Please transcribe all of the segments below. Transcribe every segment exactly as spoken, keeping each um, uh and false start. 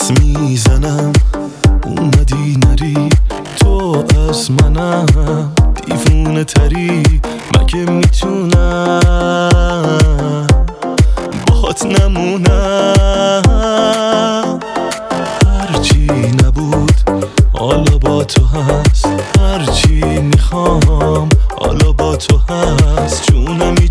حدس میزنم اومدی نری، تو از منم دیوونه تری. مگه میتونم باهات نمونم؟ هرچی نبود حالا با تو هست، هرچی میخوام حالا با تو هست. جونمی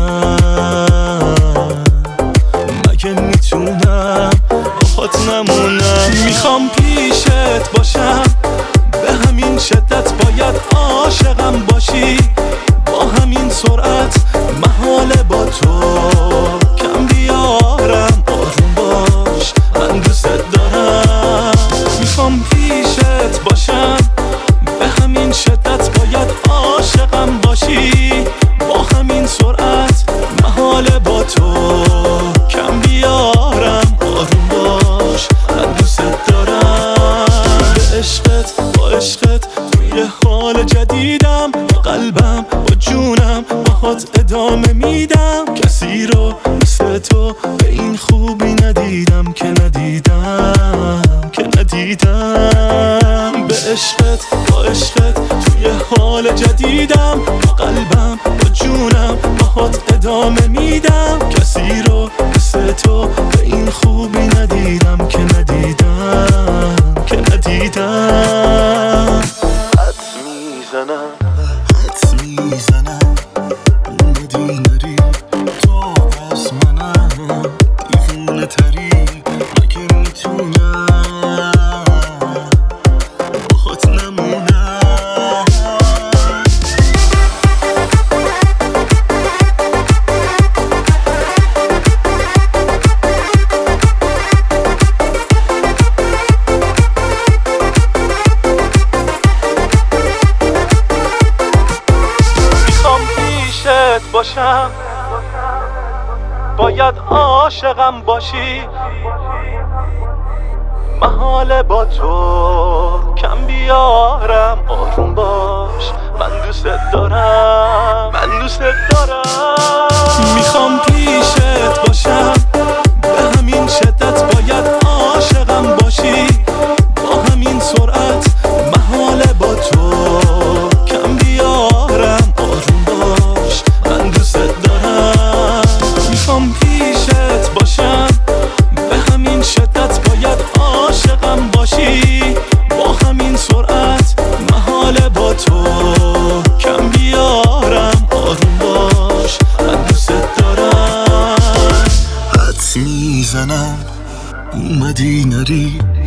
جونم، مگه میتونم باهات نمونم؟ میخوام پیشت باشم به همین شدت، باید عاشقم باشی با همین سرعت. محاله با تو کم بیارم، آروم باش من دوست دارم. میخوام پیشت باشم به همین شدت، باید عاشقم باشی با همین سرعت. محاله با تو کم بیارم، آروم باش من دوست دارم. به عشقت با عشقت توی حال جدیدم، با قلبم با جونم باهات ادامه میدم. کسی رو مثل تو به این خوبی ندیدم که ندیدم که ندیدم. به عشقت با عشقت توی حال جدیدم، با قلبم با جونم باهات ادامه میدم. کسی رو مثل تو به این خوبی ندیدم که ندیدم که ندیدم. حدس میزنم حدس میزنم اومدی نری، تو از منم دیوونه تری. مگه میتونم باهات نمونم؟ باشم باید عاشقم باشی، محاله با تو کم بیارم. آروم باش من دوست دارم، من دوست دارم. میخوام پیشت باشم به همین شدت، باید عاشقم باشی با همین سرعت. محاله با تو کم بیارم، آروم باش من دوست دارم. میخوام پیشت باشم به همین شدت، باید عاشقم باشی با همین سرعت. محاله با تو کم بیارم، آروم باش من دوست دارم. حدس میزنم اومدی نری،